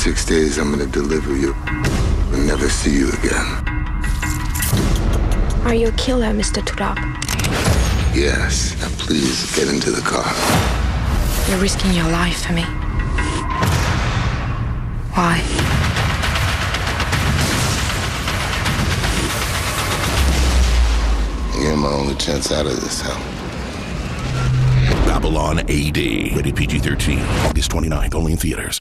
6 days, I'm gonna deliver you and never see you again. Are you a killer, Mr. Turab? Yes. Now please get into the car. You're risking your life for me. Why? You're my only chance out of this hell. Babylon AD. Rated PG-13. August 29th. Only in theaters.